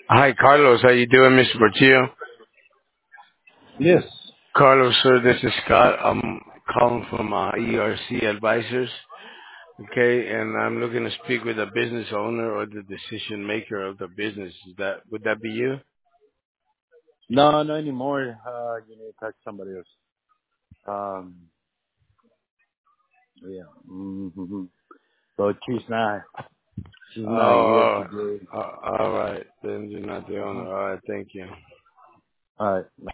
Hi, Carlos. How you doing, Mr. Portillo? Yes. Carlos, sir, this is Scott. I'm calling from ERC Advisors. Okay, and I'm looking to speak with the business owner or the decision maker of the business. Would that be you? No, not anymore. You need to talk to somebody else. Um, yeah. Mm-hmm. So she's not here Oh, today. all right. Then you're not the owner. Uh-huh. All right, thank you. All right.